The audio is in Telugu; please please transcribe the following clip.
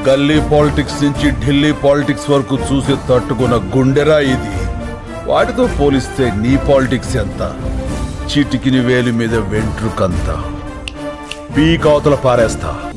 గల్లీ పాలిటిక్స్ నుంచి ఢిల్లీ పాలిటిక్స్ వరకు చూసి తట్టుకున్న గుండెరా ఇది. వాటితో పోలిస్తే నీ పాలిటిక్స్ ఎంత? చిటికిని వేలి మీద వెంట్రుకంత పీకావతల పారేస్తా.